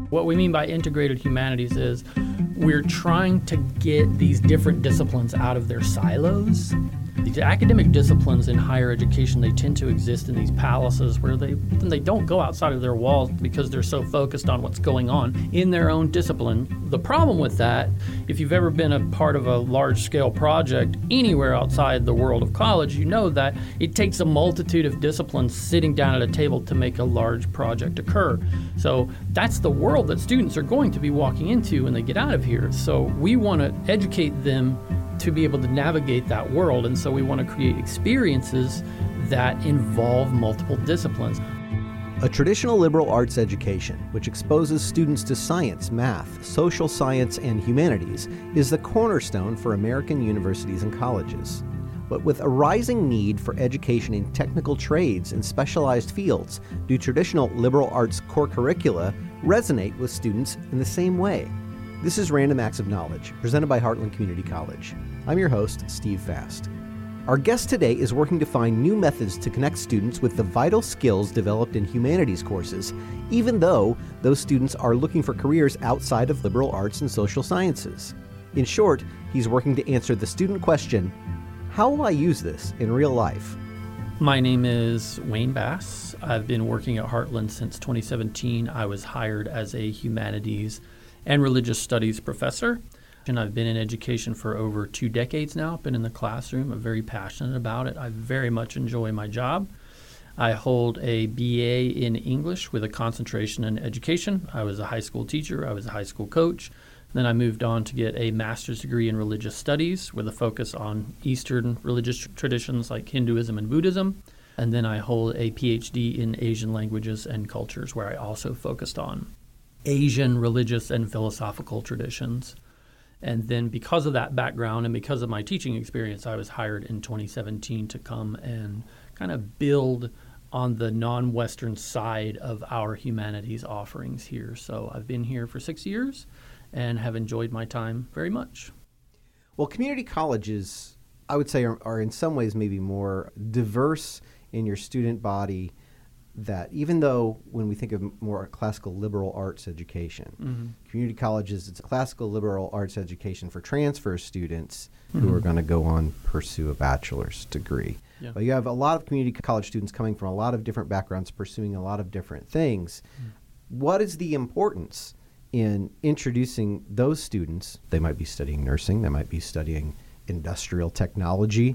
What we mean by integrated humanities is we're trying to get these different disciplines out of their silos. These academic disciplines in higher education, they tend to exist in these palaces where they don't go outside of their walls because they're so focused on what's going on in their own discipline. The problem with that, if you've ever been a part of a large-scale project anywhere outside the world of college, you know that it takes a multitude of disciplines sitting down at a table to make a large project occur. So that's the world that students are going to be walking into when they get out of here. So we want to educate them to be able to navigate that world, and so we want to create experiences that involve multiple disciplines. A traditional liberal arts education, which exposes students to science, math, social science, and humanities, is the cornerstone for American universities and colleges. But with a rising need for education in technical trades and specialized fields, do traditional liberal arts core curricula resonate with students in the same way? This is Random Acts of Knowledge, presented by Heartland Community College. I'm your host, Steve Fast. Our guest today is working to find new methods to connect students with the vital skills developed in humanities courses, even though those students are looking for careers outside of liberal arts and social sciences. In short, he's working to answer the student question, how will I use this in real life? My name is Wayne Bass. I've been working at Heartland since 2017. I was hired as a humanities and religious studies professor. And I've been in education for over 2 decades now. I've been in the classroom. I'm very passionate about it. I very much enjoy my job. I hold a BA in English with a concentration in education. I was a high school teacher. I was a high school coach. Then I moved on to get a master's degree in religious studies with a focus on Eastern religious traditions like Hinduism and Buddhism. And then I hold a PhD in Asian languages and cultures, where I also focused on Asian religious and philosophical traditions. And then because of that background and because of my teaching experience, I was hired in 2017 to come and kind of build on the non-Western side of our humanities offerings here. So I've been here for 6 years and have enjoyed my time very much. Well, community colleges, I would say, are in some ways maybe more diverse in your student body, that even though when we think of more classical liberal arts education, community colleges, it's a classical liberal arts education for transfer students who are going to go on pursue a bachelor's degree. Yeah. But you have a lot of community college students coming from a lot of different backgrounds, pursuing a lot of different things. What is the importance in introducing those students? They might be studying nursing, they might be studying industrial technology,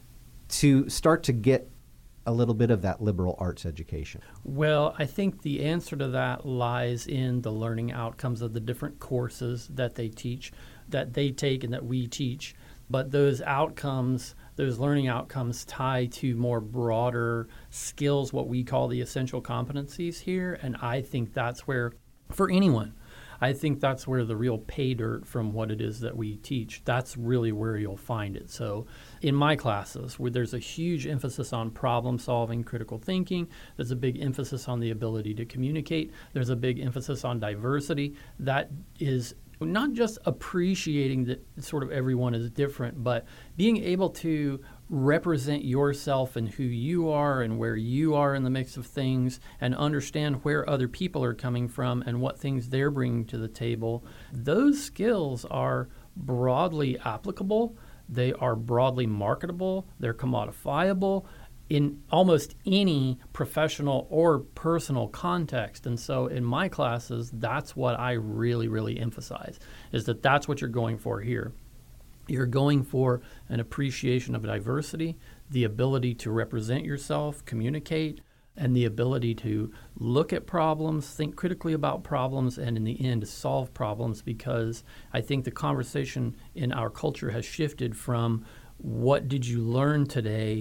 to start to get a little bit of that liberal arts education? Well, I think the answer to that lies in the learning outcomes of the different courses that they teach, that they take and that we teach. But those outcomes, those learning outcomes, tie to more broader skills, what we call the essential competencies here. And I think that's where, for anyone, I think that's where the real pay dirt from what it is that we teach, that's really where you'll find it. So in my classes, where there's a huge emphasis on problem solving, critical thinking, there's a big emphasis on the ability to communicate, there's a big emphasis on diversity. That is not just appreciating that sort of everyone is different, but being able to represent yourself and who you are and where you are in the mix of things, and understand where other people are coming from and what things they're bringing to the table. Those skills are broadly applicable. They are broadly marketable. They're commodifiable in almost any professional or personal context. And so in my classes, that's what I really, really emphasize, is that that's what you're going for here. You're going for an appreciation of diversity, the ability to represent yourself, communicate, and the ability to look at problems, think critically about problems, and in the end solve problems, because I think the conversation in our culture has shifted from what did you learn today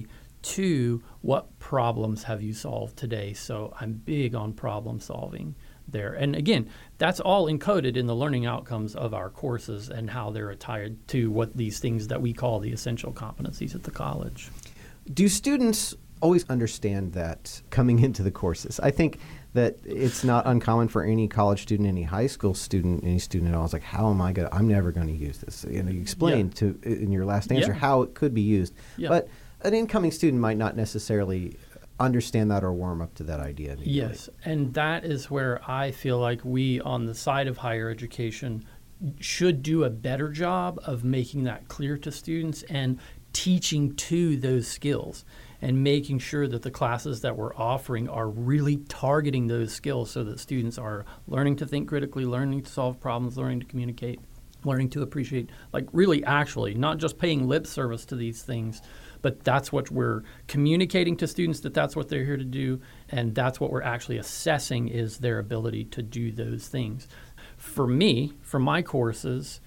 to what problems have you solved today. So I'm big on problem solving there. And again, that's all encoded in the learning outcomes of our courses and how they're attired to what these things that we call the essential competencies at the college. Do students always understand that coming into the courses? I think that it's not uncommon for any college student, any high school student, any student at all. It's like, how am I going to, I'm never going to use this. You know, you explained in your last answer how it could be used. But an incoming student might not necessarily understand that or warm up to that idea immediately. Yes, and that is where I feel like we on the side of higher education should do a better job of making that clear to students and teaching to those skills and making sure that the classes that we're offering are really targeting those skills so that students are learning to think critically, learning to solve problems, learning to communicate, learning to appreciate, like really actually, not just paying lip service to these things, but that's what we're communicating to students, that's what they're here to do, and that's what we're actually assessing is their ability to do those things. For me, for my courses,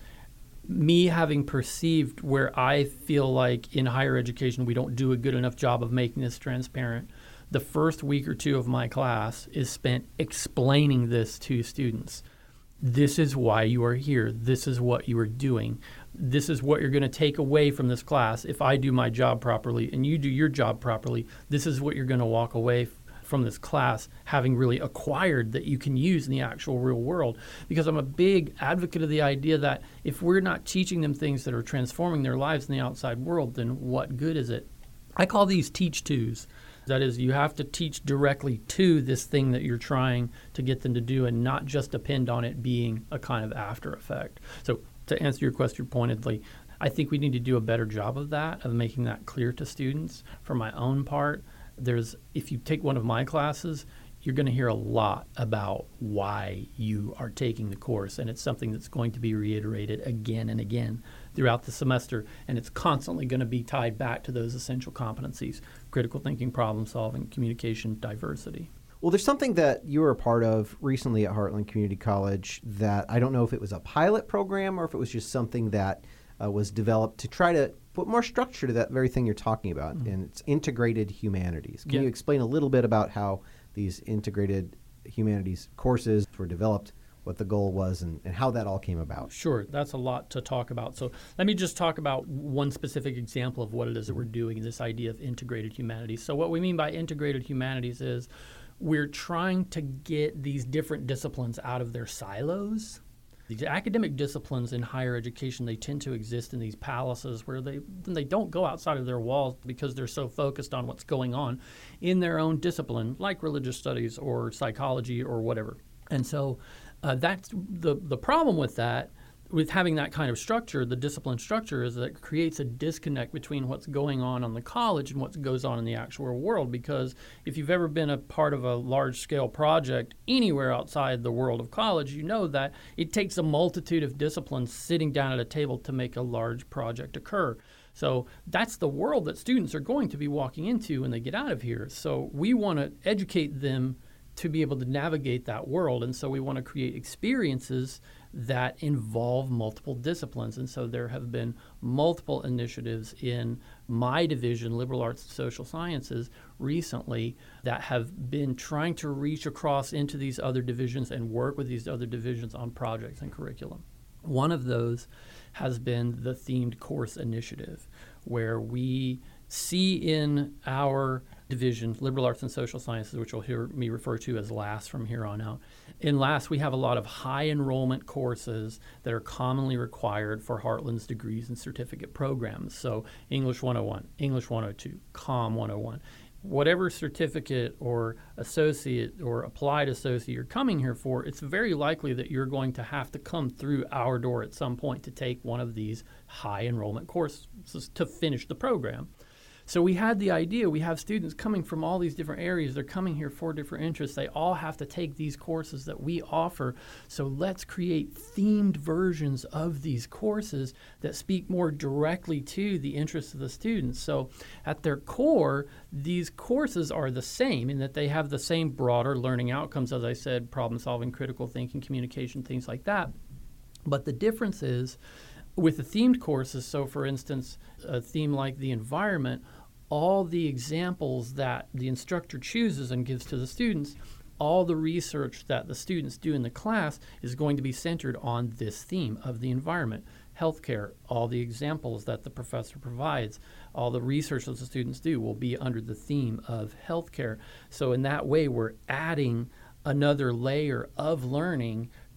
me having perceived where I feel like in higher education we don't do a good enough job of making this transparent, the first week or two of my class is spent explaining this to students. This is why you are here. This is what you are doing. This is what you're going to take away from this class. If I do my job properly and you do your job properly, this is what you're going to walk away from this class having really acquired that you can use in the actual real world. Because I'm a big advocate of the idea that if we're not teaching them things that are transforming their lives in the outside world, then what good is it? I call these teach tos. That is, you have to teach directly to this thing that you're trying to get them to do and not just depend on it being a kind of after effect. So to answer your question pointedly, I think we need to do a better job of that, of making that clear to students. For my own part, if you take one of my classes, you're going to hear a lot about why you are taking the course, and it's something that's going to be reiterated again and again throughout the semester, and it's constantly going to be tied back to those essential competencies: critical thinking, problem solving, communication, diversity. Well, there's something that you were a part of recently at Heartland Community College that I don't know if it was a pilot program or if it was just something that was developed to try to put more structure to that very thing you're talking about, and it's integrated humanities. Can you explain a little bit about how these integrated humanities courses were developed, what the goal was, and how that all came about? Sure. That's a lot to talk about. So let me just talk about one specific example of what it is that we're doing, this idea of integrated humanities. So what we mean by integrated humanities is we're trying to get these different disciplines out of their silos. These academic disciplines in higher education, they tend to exist in these palaces where they don't go outside of their walls because they're so focused on what's going on in their own discipline, like religious studies or psychology or whatever. And so that's the problem with that. With having that kind of structure, the discipline structure, is that it creates a disconnect between what's going on the college and what goes on in the actual world. Because if you've ever been a part of a large-scale project anywhere outside the world of college, you know that it takes a multitude of disciplines sitting down at a table to make a large project occur. So that's the world that students are going to be walking into when they get out of here. So we want to educate them to be able to navigate that world. And so we want to create experiences that involve multiple disciplines. And so there have been multiple initiatives in my division, Liberal Arts and Social Sciences, recently that have been trying to reach across into these other divisions and work with these other divisions on projects and curriculum. One of those has been the Themed Course Initiative, where we see in our division, Liberal Arts and Social Sciences, which you'll hear me refer to as LAS from here on out. In LAS, we have a lot of high enrollment courses that are commonly required for Heartland's degrees and certificate programs. So English 101, English 102, COM 101. Whatever certificate or associate or applied associate you're coming here for, it's very likely that you're going to have to come through our door at some point to take one of these high enrollment courses to finish the program. So we had the idea, we have students coming from all these different areas. They're coming here for different interests. They all have to take these courses that we offer. So let's create themed versions of these courses that speak more directly to the interests of the students. So at their core, these courses are the same in that they have the same broader learning outcomes, as I said, problem solving, critical thinking, communication, things like that. But the difference is with the themed courses, so for instance, a theme like the environment, all the examples that the instructor chooses and gives to the students, all the research that the students do in the class is going to be centered on this theme of the environment. Healthcare, all the examples that the professor provides, all the research that the students do will be under the theme of healthcare. So in that way, we're adding another layer of learning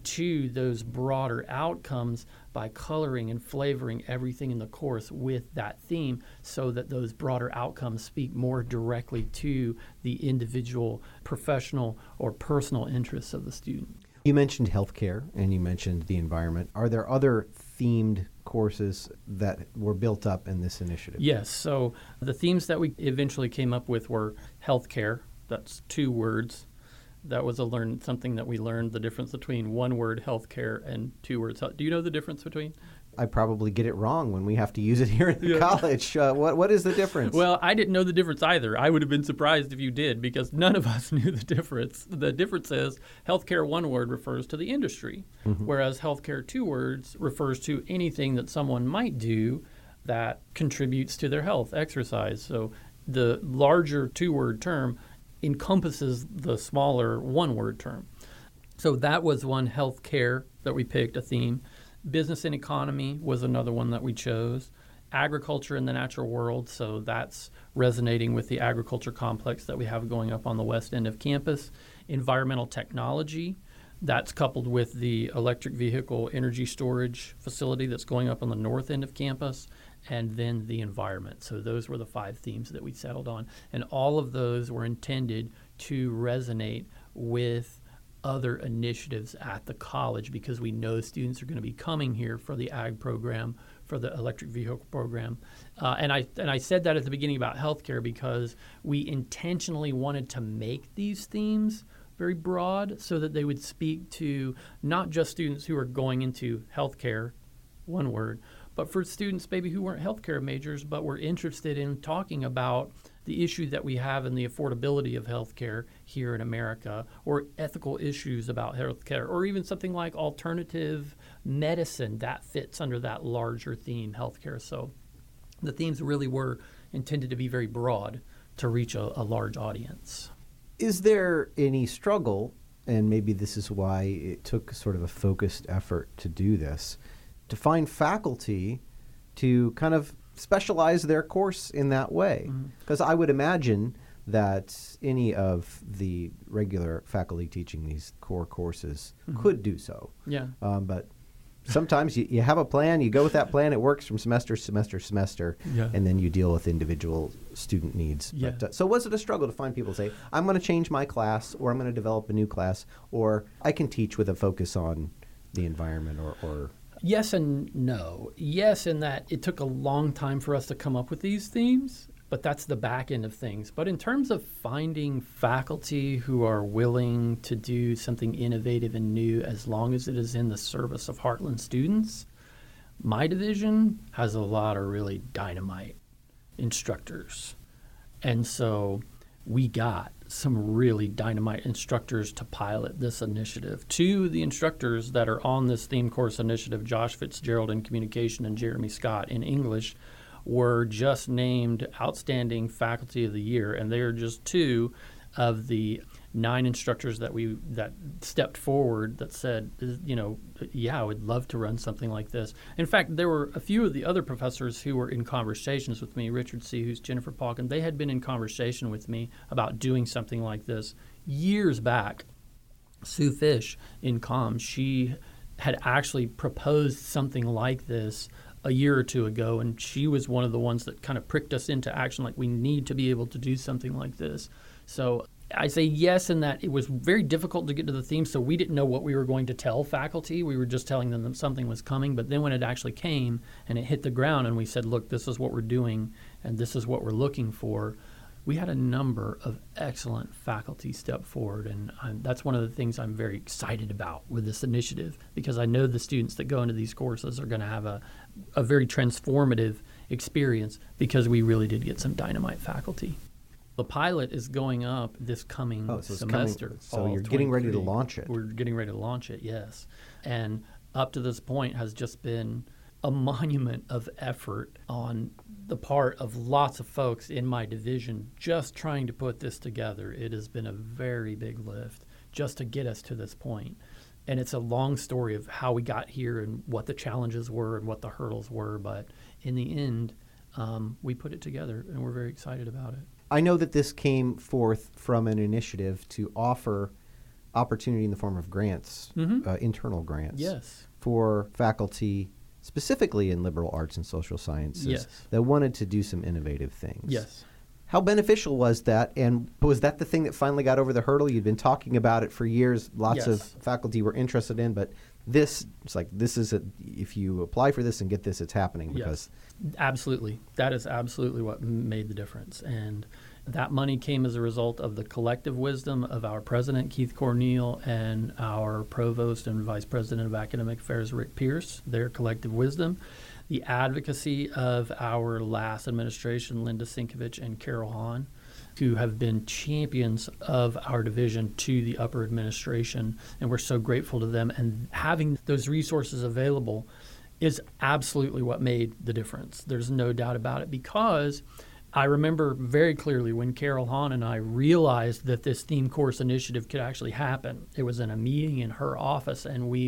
to those broader outcomes by coloring and flavoring everything in the course with that theme so that those broader outcomes speak more directly to the individual professional or personal interests of the student. You mentioned healthcare and you mentioned the environment. Are there other themed courses that were built up in this initiative? Yes. So the themes that we eventually came up with were healthcare. That's 2 words. That was something that we learned, the difference between one word healthcare and 2 words. Do you know the difference between? I probably get it wrong when we have to use it here in college. What is the difference? Well, I didn't know the difference either. I would have been surprised if you did because none of us knew the difference. The difference is healthcare, one word, refers to the industry, whereas healthcare, 2 words, refers to anything that someone might do that contributes to their health, exercise. So the larger 2-word term encompasses the smaller 1-word term. So that was one, healthcare, that we picked, a theme. Business and economy was another one that we chose. Agriculture in the natural world, so that's resonating with the agriculture complex that we have going up on the west end of campus. Environmental technology, that's coupled with the electric vehicle energy storage facility that's going up on the north end of campus. And then the environment. So those were the 5 themes that we settled on. And all of those were intended to resonate with other initiatives at the college because we know students are going to be coming here for the ag program, for the electric vehicle program. And I said that at the beginning about healthcare because we intentionally wanted to make these themes very broad so that they would speak to not just students who are going into healthcare, 1 word, but for students maybe who weren't healthcare majors but were interested in talking about the issue that we have in the affordability of healthcare here in America, or ethical issues about healthcare, or even something like alternative medicine that fits under that larger theme, healthcare. So the themes really were intended to be very broad to reach a large audience. Is there any struggle, and maybe this is why it took sort of a focused effort to do this, to find faculty to kind of specialize their course in that way? Because I would imagine that any of the regular faculty teaching these core courses could do so. Yeah. But sometimes you have a plan, you go with that plan, it works from semester to semester, and then you deal with individual student needs. Yeah. But, so was it a struggle to find people say, I'm going to change my class, or I'm going to develop a new class, or I can teach with a focus on the environment or Yes and no. Yes, in that it took a long time for us to come up with these themes, but that's the back end of things. But in terms of finding faculty who are willing to do something innovative and new as long as it is in the service of Heartland students, my division has a lot of really dynamite instructors. And so we got some really dynamite instructors to pilot this initiative. 2 of the instructors that are on this theme course initiative, Josh Fitzgerald in communication and Jeremy Scott in English, were just named Outstanding Faculty of the Year, and they are just 2 of the 9 instructors that stepped forward that said, I would love to run something like this. In fact, there were a few of the other professors who were in conversations with me, Richard C., who's Jennifer Palkin. They had been in conversation with me about doing something like this years back. Sue Fish in comms, she had actually proposed something like this a year or 2 ago, and she was one of the ones that kind of pricked us into action, like we need to be able to do something like this. So I say yes in that it was very difficult to get to the theme, so we didn't know what we were going to tell faculty. We were just telling them that something was coming. But then when it actually came and it hit the ground and we said, look, this is what we're doing and this is what we're looking for, we had a number of excellent faculty step forward. And that's one of the things I'm very excited about with this initiative, because I know the students that go into these courses are going to have a very transformative experience because we really did get some dynamite faculty. The pilot is going up this coming semester. So you're getting ready to launch it. We're getting ready to launch it, yes. And up to this point has just been a monument of effort on the part of lots of folks in my division just trying to put this together. It has been a very big lift just to get us to this point. And it's a long story of how we got here and what the challenges were and what the hurdles were. But in the end, we put it together, and we're very excited about it. I know that this came forth from an initiative to offer opportunity in the form of grants, internal grants, Yes. for faculty, specifically in liberal arts and social sciences, Yes. that wanted to do some innovative things. Yes. How beneficial was that? And was that the thing that finally got over the hurdle? You'd been talking about it for years. Lots of faculty were interested in, but this is if you apply for this and get this, it's happening. Because Absolutely. That is absolutely what made the difference. And that money came as a result of the collective wisdom of our president, Keith Cornell, and our provost and vice president of academic affairs, Rick Pierce, their collective wisdom. The advocacy of our last administration, Linda Sinkovich and Carol Hahn, who have been champions of our division to the upper administration, and we're so grateful to them. And having those resources available is absolutely what made the difference. There's no doubt about it, because I remember very clearly when Carol Hahn and I realized that this theme course initiative could actually happen. It was in a meeting in her office, and we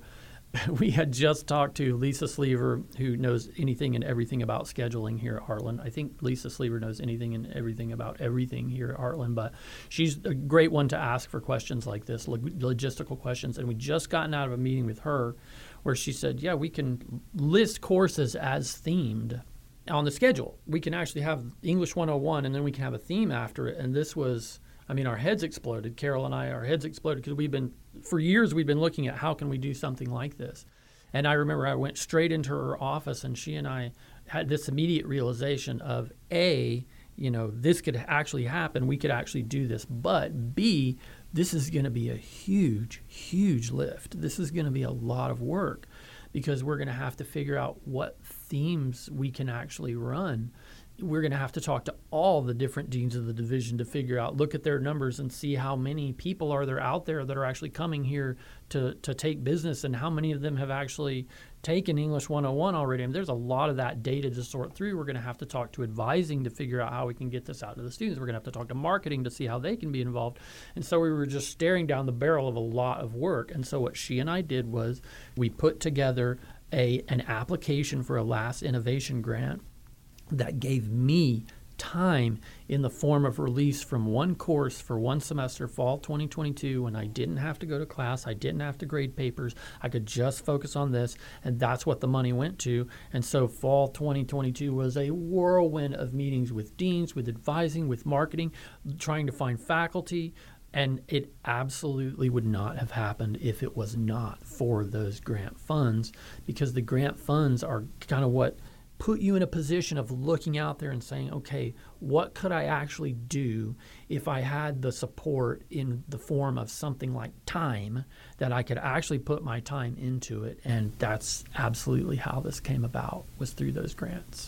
had just talked to Lisa Sleever, who knows anything and everything about scheduling here at Heartland. I think Lisa Sleever knows anything and everything about everything here at Heartland, but she's a great one to ask for questions like this, logistical questions. And we just gotten out of a meeting with her where she said, yeah, we can list courses as themed on the schedule. We can actually have English 101, and then we can have a theme after it. And this was, our heads exploded. Carol and I, our heads exploded, because for years we've been looking at how can we do something like this. And I remember I went straight into her office, and she and I had this immediate realization of, A, this could actually happen. We could actually do this. But B, this is going to be a huge, huge lift. This is going to be a lot of work, because we're going to have to figure out what themes we can actually run. We're going to have to talk to all the different deans of the division to figure out, look at their numbers and see how many people are there out there that are actually coming here to take business, and how many of them have actually taken English 101 already. There's a lot of that data to sort through. We're going to have to talk to advising to figure out how we can get this out to the students. We're going to have to talk to marketing to see how they can be involved. And so we were just staring down the barrel of a lot of work. And so what she and I did was we put together an application for a last innovation grant that gave me time in the form of release from one course for one semester, fall 2022, when I didn't have to go to class, I didn't have to grade papers, I could just focus on this, and that's what the money went to. And so fall 2022 was a whirlwind of meetings with deans, with advising, with marketing, trying to find faculty, and it absolutely would not have happened if it was not for those grant funds, because the grant funds are kind of what put you in a position of looking out there and saying, okay, what could I actually do if I had the support in the form of something like time, that I could actually put my time into it? And that's absolutely how this came about, was through those grants.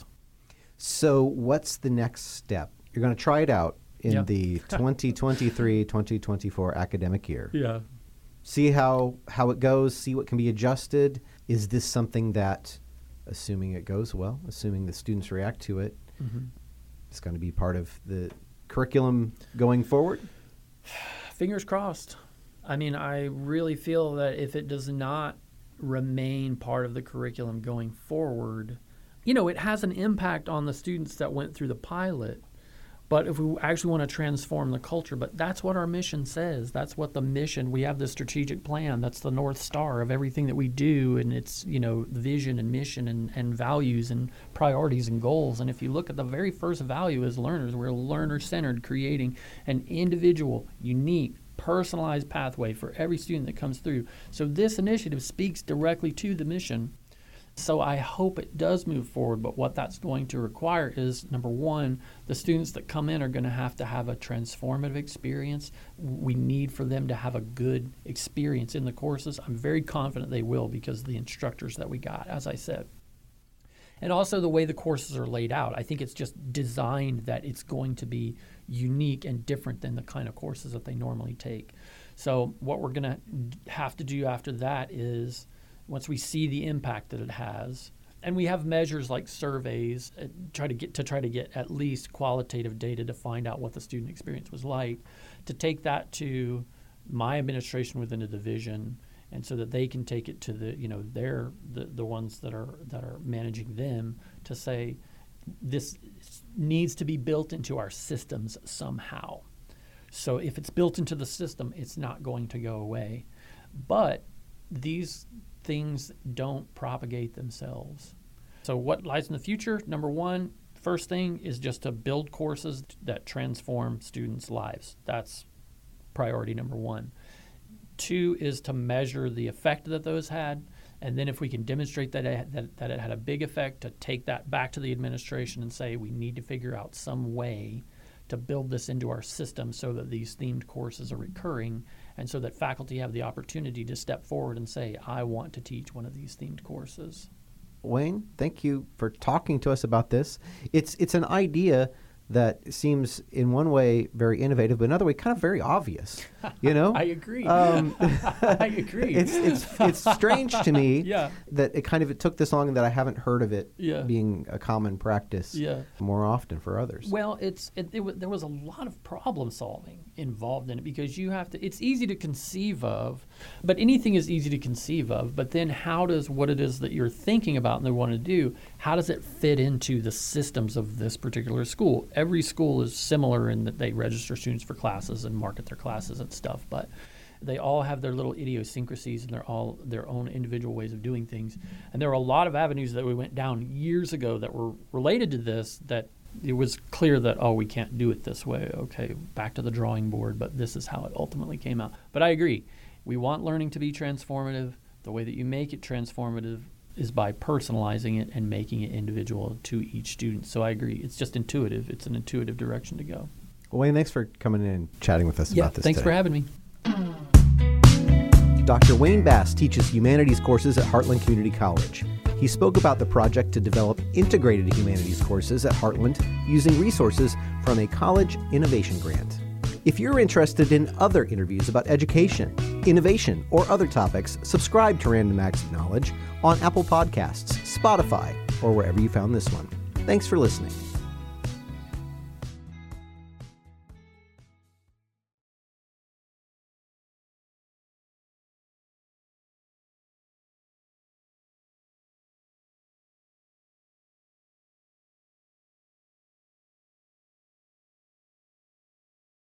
So what's the next step? You're going to try it out in the 2023-2024 academic year. Yeah. See how it goes, see what can be adjusted. Is this something that, assuming it goes well, assuming the students react to it, it's going to be part of the curriculum going forward? Fingers crossed. I really feel that if it does not remain part of the curriculum going forward, it has an impact on the students that went through the pilot. But if we actually want to transform the culture, but that's what our mission says. That's what the mission, we have the strategic plan. That's the North Star of everything that we do. And it's, vision and mission and values and priorities and goals. And if you look at the very first value as learners, we're learner-centered, creating an individual, unique, personalized pathway for every student that comes through. So this initiative speaks directly to the mission. So I hope it does move forward, but what that's going to require is, number one, the students that come in are going to have a transformative experience. We need for them to have a good experience in the courses. I'm very confident they will, because of the instructors that we got, as I said. And also the way the courses are laid out. I think it's just designed that it's going to be unique and different than the kind of courses that they normally take. So what we're going to have to do after that is, once we see the impact that it has, and we have measures like surveys, try to get at least qualitative data to find out what the student experience was like, to take that to my administration within the division, and so that they can take it to the ones that are managing them, to say this needs to be built into our systems somehow. So if it's built into the system, it's not going to go away. But these things don't propagate themselves. So what lies in the future? Number one, first thing is just to build courses that transform students' lives. That's priority number one. Two is to measure the effect that those had. And then if we can demonstrate that it had a big effect, to take that back to the administration and say we need to figure out some way to build this into our system so that these themed courses are recurring and so that faculty have the opportunity to step forward and say, I want to teach one of these themed courses. Wayne, thank you for talking to us about this. It's an idea that seems in one way very innovative, but another way kind of very obvious, you know? I agree. I agree. It's strange to me Yeah. that it took this long and that I haven't heard of it Yeah. being a common practice more often for others. Well, there was a lot of problem solving involved in it because it's easy to conceive of, but anything is easy to conceive of, but then how does what it is that you're thinking about and they want to do, how does it fit into the systems of this particular school? Every school is similar in that they register students for classes and market their classes and stuff, but they all have their little idiosyncrasies and they're all their own individual ways of doing things. And there were a lot of avenues that we went down years ago that were related to this that it was clear that, we can't do it this way. Okay, back to the drawing board, but this is how it ultimately came out. But I agree. We want learning to be transformative. The way that you make it transformative is by personalizing it and making it individual to each student. So I agree. It's just intuitive. It's an intuitive direction to go. Well, Wayne, thanks for coming in and chatting with us about this thanks today. for having me. Dr. Wayne Bass teaches humanities courses at Heartland Community College. He spoke about the project to develop integrated humanities courses at Heartland using resources from a college innovation grant. If you're interested in other interviews about education, innovation, or other topics, subscribe to Random Acts of Knowledge on Apple Podcasts, Spotify, or wherever you found this one. Thanks for listening.